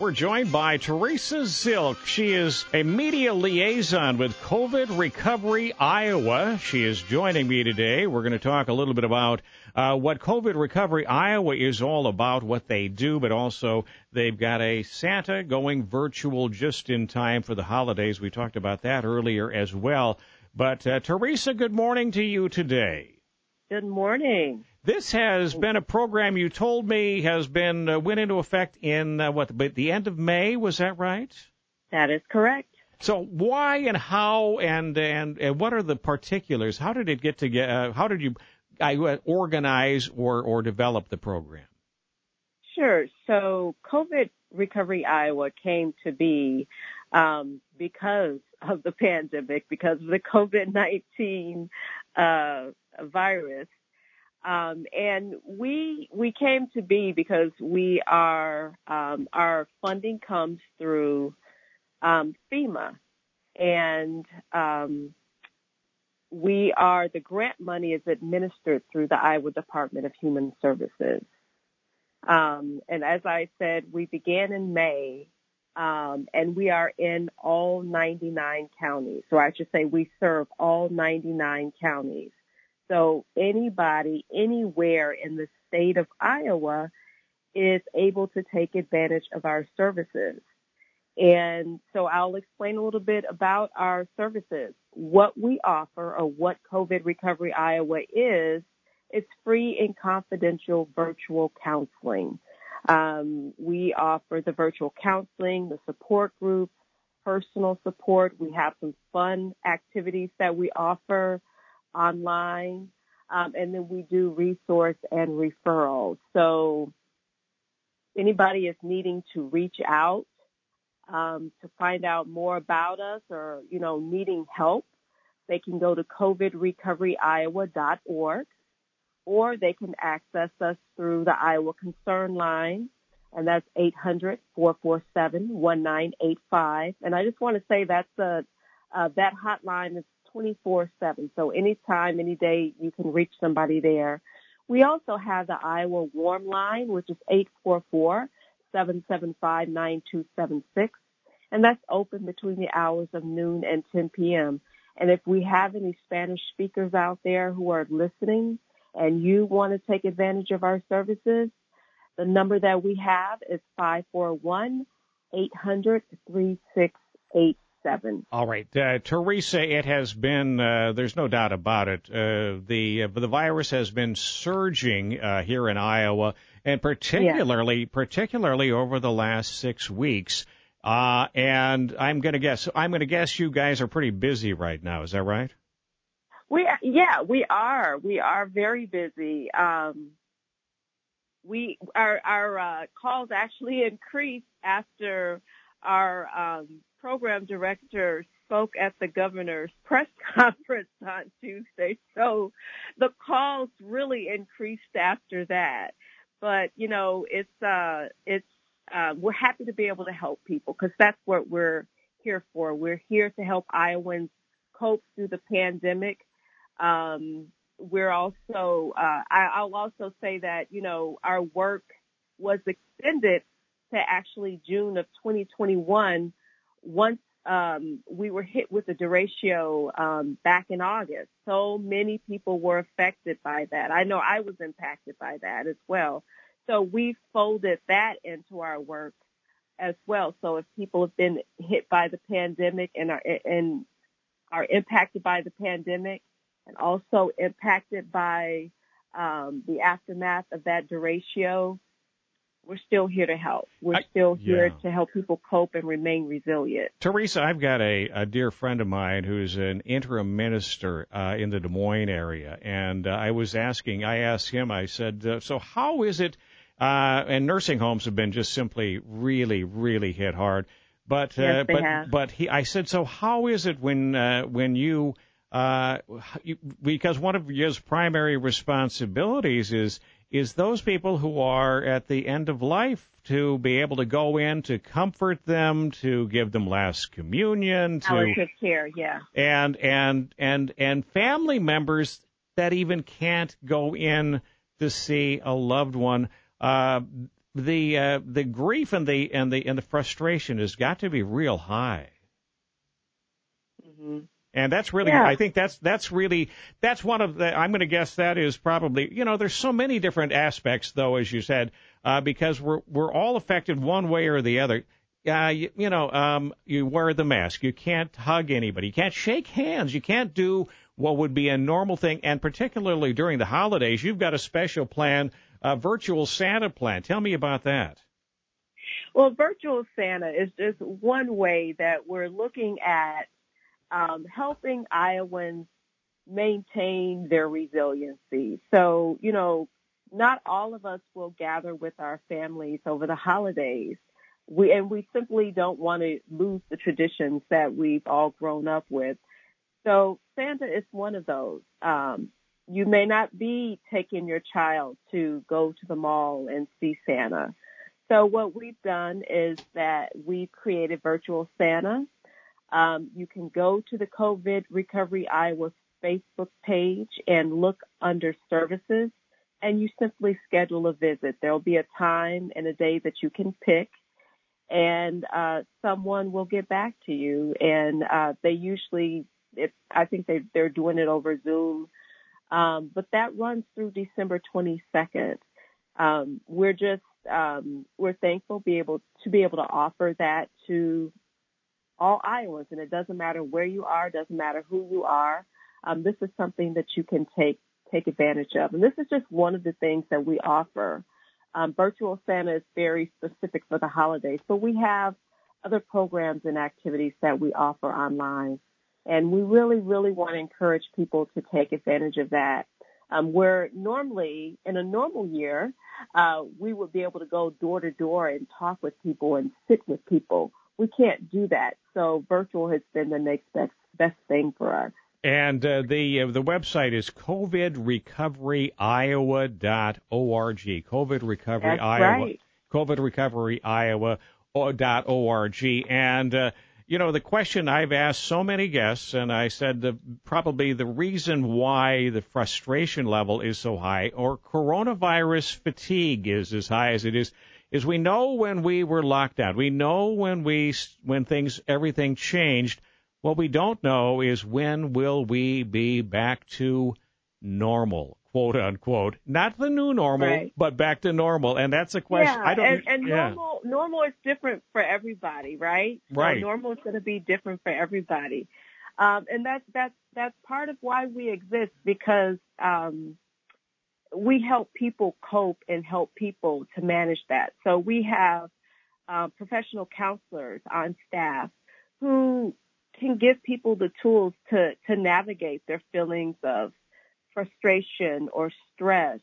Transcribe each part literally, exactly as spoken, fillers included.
We're joined by Teresa Zilk. She is a media liaison with COVID Recovery Iowa. She is joining me today. We're going to talk a little bit about uh, what COVID Recovery Iowa is all about, what they do, but also they've got a Santa going virtual just in time for the holidays. We talked about that earlier as well. But uh, Teresa, good morning to you today. Good morning. This has been a program you told me has been uh, went into effect in uh, what the, the end of May. Was that right? That is correct. So why and how and and, and what are the particulars? How did it get to get? Uh, how did you uh, organize or or develop the program? Sure. So COVID Recovery Iowa came to be um, because of the pandemic, because of the COVID nineteen uh, virus. Um, and we we came to be because we are um, our funding comes through um, FEMA, and um, we are the grant money is administered through the Iowa Department of Human Services. Um, and as I said, we began in May, um, and we are in all ninety-nine counties. So I should say we serve all ninety-nine counties. So anybody, anywhere in the state of Iowa is able to take advantage of our services. And so I'll explain a little bit about our services. What we offer, or what COVID Recovery Iowa is, it's free and confidential virtual counseling. Um, we offer the virtual counseling, the support group, personal support. We have some fun activities that we offer online, um, and then we do resource and referrals. So anybody is needing to reach out um, to find out more about us, or, you know, needing help, they can go to covid recovery iowa dot org, or they can access us through the Iowa Concern line, and that's eight hundred, four four seven, one nine eight five. And I just want to say that's a, uh, that hotline is twenty-four seven. So anytime, any day, you can reach somebody there. We also have the Iowa Warm Line, which is eight four four, seven seven five, nine two seven six. And that's open between the hours of noon and ten p.m. And if we have any Spanish speakers out there who are listening and you want to take advantage of our services, the number that we have is five four one, eight hundred, three six eight seven. All right, uh, Teresa, it has been, uh, there's no doubt about it, uh, the uh, the virus has been surging uh, here in Iowa, and particularly yeah. particularly over the last six weeks. Uh, and I'm going to guess, I'm going to guess you guys are pretty busy right now. Is that right? We, yeah, we are. We are very busy. Um, we, our, our, uh, calls actually increased after our, um, program director spoke at the governor's press conference on Tuesday. So the calls really increased after that. But, you know, it's, uh, it's, uh, we're happy to be able to help people, because that's what we're here for. We're here to help Iowans cope through the pandemic. Um, we're also, uh, I, I'll also say that, you know, our work was extended to actually June of twenty twenty-one. Once um, we were hit with the derecho um, back in August. So many people were affected by that. I know I was impacted by that as well. So we folded that into our work as well. So if people have been hit by the pandemic and are, and are impacted by the pandemic, and also impacted by um, the aftermath of that derecho, we're still here to help. We're I, still here yeah. to help people cope and remain resilient. Teresa, I've got a, a dear friend of mine who's an interim minister uh, in the Des Moines area, and uh, I was asking, I asked him, I said, uh, so how is it, uh, and nursing homes have been just simply really, really hit hard, but yes, uh, they but have. but he, I said, so how is it when uh, when you uh, you, because one of your primary responsibilities is is those people who are at the end of life, to be able to go in, to comfort them, to give them last communion, to palliative care, yeah, and and and and family members that even can't go in to see a loved one. Uh, the uh, the grief and the and the and the frustration has got to be real high. Mm-hmm. And that's really, yeah. I think that's that's really, that's one of the, I'm going to guess that is probably, you know, there's so many different aspects, though, as you said, uh, because we're we're all affected one way or the other. Uh, you, you know, um, you wear the mask. You can't hug anybody. You can't shake hands. You can't do what would be a normal thing. And particularly during the holidays, you've got a special plan, a virtual Santa plan. Tell me about that. Well, virtual Santa is just one way that we're looking at Um, helping Iowans maintain their resiliency. So, you know, not all of us will gather with our families over the holidays. We, and we simply don't want to lose the traditions that we've all grown up with. So Santa is one of those. Um, you may not be taking your child to go to the mall and see Santa. So what we've done is that we've created virtual Santa. Um, you can go to the COVID Recovery Iowa Facebook page and look under services, and you simply schedule a visit. There'll be a time and a day that you can pick, and uh, someone will get back to you. And uh, they usually, it, I think they, they're doing it over Zoom, um, but that runs through December twenty-second. Um, we're just um, we're thankful be able to be able to offer that to all Iowans, and it doesn't matter where you are, doesn't matter who you are. Um, this is something that you can take take advantage of, and this is just one of the things that we offer. Um, virtual Santa is very specific for the holidays, but we have other programs and activities that we offer online, and we really, really want to encourage people to take advantage of that. Um, where normally, in a normal year, uh, we would be able to go door to door and talk with people and sit with people. We can't do that. So virtual has been the next best, best thing for us. And uh, the uh, the website is covid recovery iowa dot org. COVID Recovery That's Iowa. right. COVID Recovery Iowa dot org. And, uh, you know, the question I've asked so many guests, and I said the, probably the reason why the frustration level is so high, or coronavirus fatigue is as high as it is, is we know when we were locked down. We know when we when things everything changed. What we don't know is when will we be back to normal, quote unquote. Not the new normal, Right. but back to normal. And that's a question. Yeah, I don't. and, and yeah. normal normal is different for everybody, right? Right. So normal is going to be different for everybody, um, and that's that's that's part of why we exist, because um, we help people cope and help people to manage that. So we have uh, professional counselors on staff who can give people the tools to, to navigate their feelings of frustration or stress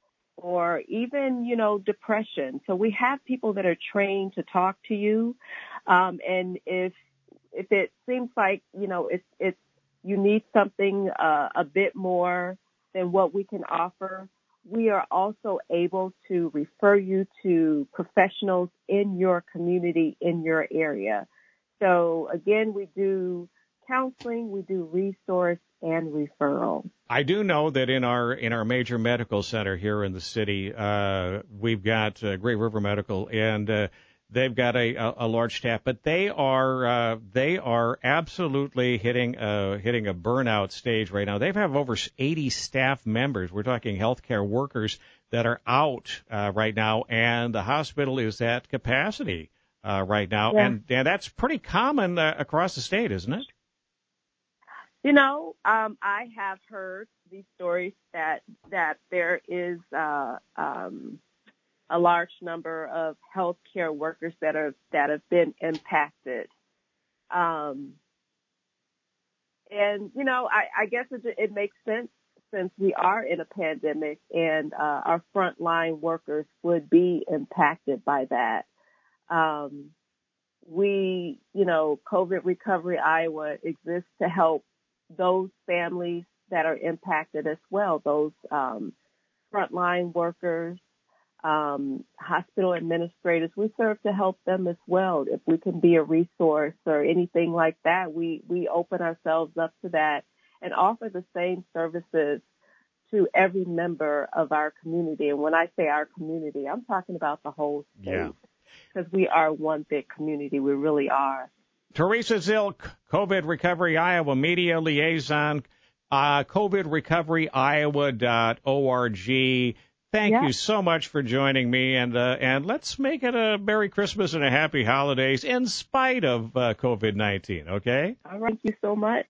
or even, you know, depression. So we have people that are trained to talk to you. Um, and if, if it seems like, you know, it's, it's, you need something uh, a bit more than what we can offer, we are also able to refer you to professionals in your community, in your area. So again, we do counseling, we do resource and referral. I do know that in our in our major medical center here in the city, uh, we've got uh, Great River Medical, and uh, they've got a, a, a large staff, but they are uh, they are absolutely hitting uh, hitting a burnout stage right now. They have over eighty staff members. We're talking healthcare workers that are out uh, right now, and the hospital is at capacity uh, right now, Yeah. and and that's pretty common uh, across the state, isn't it? You know, um, I have heard these stories that that there is uh, um, a large number of healthcare workers that are that have been impacted, um, and you know, I, I guess it, it makes sense since we are in a pandemic, and uh, our frontline workers would be impacted by that. Um, we, you know, COVID Recovery Iowa exists to help those families that are impacted as well, those um, frontline workers, um, hospital administrators. We serve to help them as well. If we can be a resource or anything like that, we, we open ourselves up to that and offer the same services to every member of our community. And when I say our community, I'm talking about the whole state. Yeah. Because we are one big community. We really are. Teresa Zilk, COVID Recovery Iowa Media Liaison, uh, covid recovery iowa dot org. Thank yeah. you so much for joining me, and uh, and let's make it a Merry Christmas and a Happy Holidays in spite of uh, COVID nineteen, okay? All right. Thank you so much.